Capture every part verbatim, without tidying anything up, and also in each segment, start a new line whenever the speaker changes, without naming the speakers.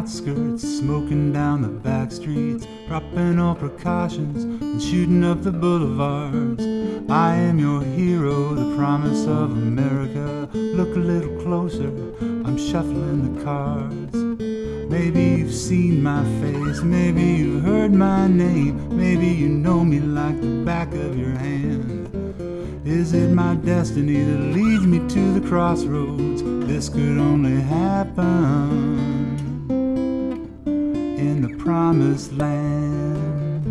outskirts, smoking down the back streets, dropping all precautions and shooting up the boulevards. I am your hero, the promise of America. Look a little closer, I'm shuffling the cards. Maybe you've seen my face, maybe you've heard my name, maybe you know me like the back of your hand. Is it my destiny that leads me to the crossroads? This could only happen in the promised land.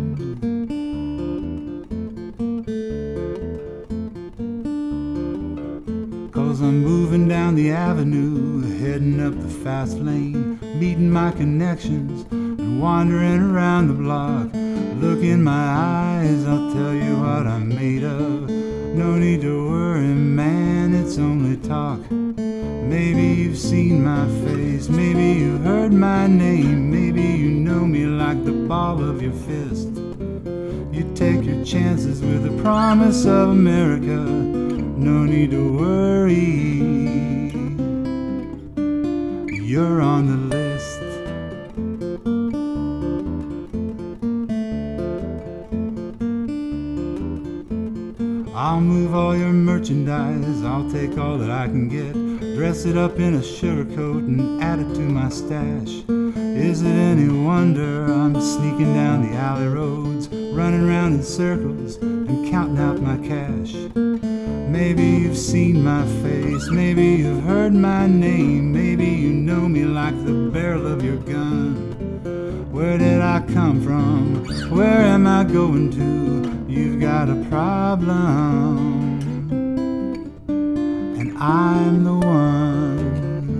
Cause I'm moving down the avenue, heading up the fast lane, meeting my connections and wandering around the block. Look in my eyes, I'll tell you what I'm made of. No need to worry, man, it's only talk. Maybe you've seen my face, maybe you've heard my name, maybe you know me like the ball of your fist. You take your chances with the promise of America. No need to worry, you're on the list. I'll move all your merchandise, I'll take all that I can get, dress it up in a sugar coat and add it to my stash. Is it any wonder I'm sneaking down the alley roads, running around in circles and counting out my cash? Maybe you've seen my face, maybe you've heard my name, maybe you know me like the barrel of your gun. Where did I come from? Where am I going to? You've got a problem, and I'm the one.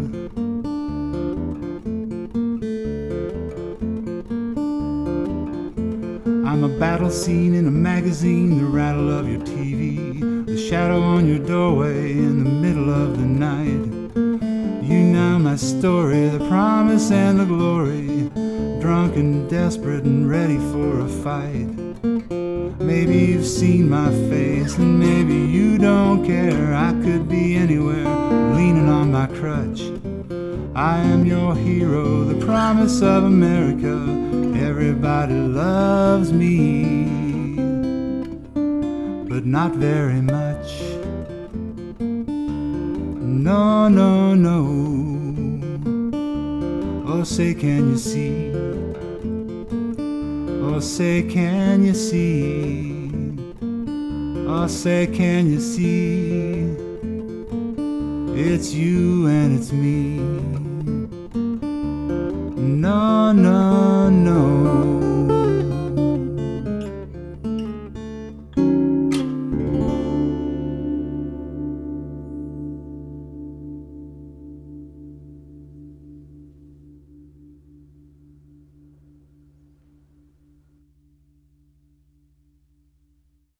I'm a battle scene in a magazine, the rattle of your T V, the shadow on your doorway in the middle of the night. You know my story, the promise and the glory, drunk and desperate and ready for a fight. Maybe you've seen my face and maybe you don't care. I could be anywhere, leaning on my crutch. I am your hero, the promise of America. Everybody loves me, but not very much. No, no, no. Oh, say, can you see? Oh, say, can you see? Oh, say, can you see? It's you and it's me.